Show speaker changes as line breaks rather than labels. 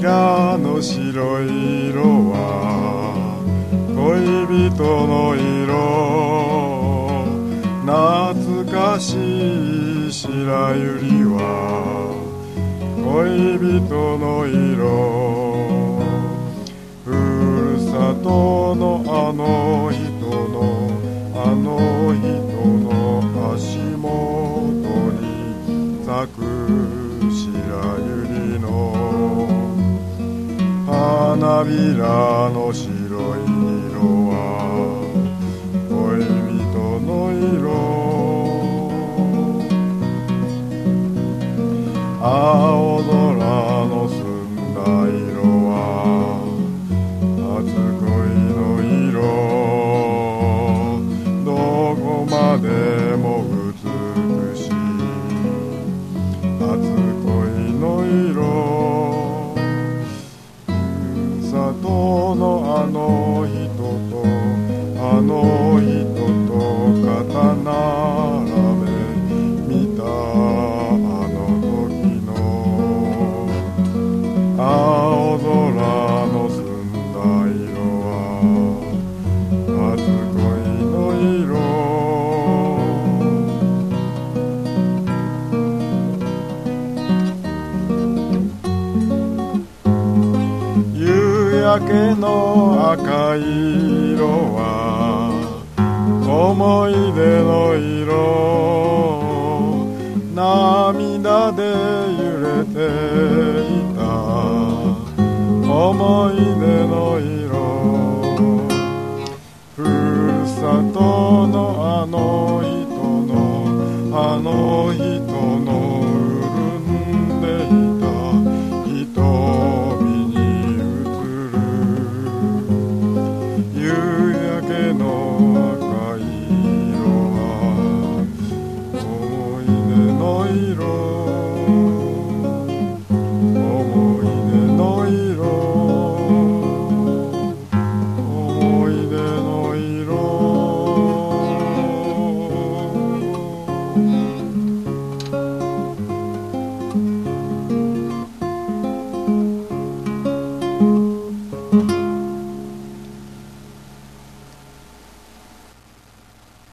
らの白い色は恋人の色、懐かしい白百合は恋人の色、ふるさとのあの人のあの人の足元に咲く白百合の花びらの白い色は恋人の色、青空の澄んだ色は初恋の色、どこまでも美しい初恋の色、ふるさとのあの人とあの人と肩並べ見たあの時の青空の澄んだ色は初恋の色、夕焼けの赤い色は思い出の色、涙で揺れていた思い出の色